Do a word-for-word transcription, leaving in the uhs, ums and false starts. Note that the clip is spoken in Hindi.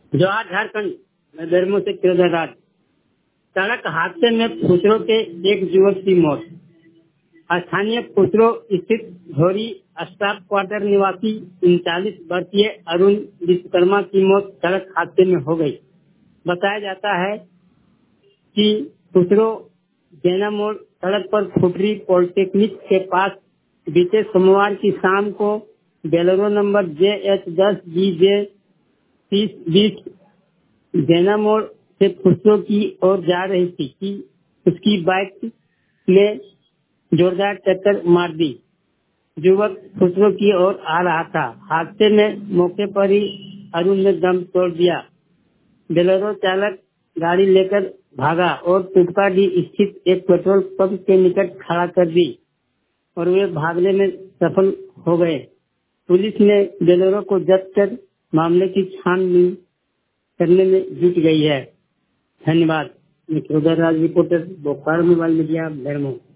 जवाहर झारखंड में बेरमो से किरोधर राज। सड़क हादसे में फुसरो के एक युवक की मौत। स्थानीय फुसरो स्थित धोरी स्टाफ क्वार्टर निवासी उनचालीस वर्षीय अरुण विश्वकर्मा की मौत सड़क हादसे में हो गई। बताया जाता है कि फुसरो जैना मोड़ सड़क पर खुटरी पॉलिटेक्निक के पास बीते सोमवार की शाम को बेलोरो नंबर जे एच दस जी जे तीस बीस जैना मोड़ से फुसरो की ओर जा रही थी कि उसकी बाइक ने जोरदार टक्कर मार दी। युवक फुसरो की ओर आ रहा था। हादसे में मौके पर ही अरुण ने दम तोड़ दिया। बेलोरो चालक गाड़ी लेकर भागा और टुटकाडी स्थित एक पेट्रोल पंप के निकट खड़ा कर दी और वे भागने में सफल हो गए। पुलिस ने बेलोरो को जब्त कर मामले की छानबीन करने में जुट गई है। धन्यवाद। मैं Kirodhar Raj, reporter, Bokaro mobile media, Bermo.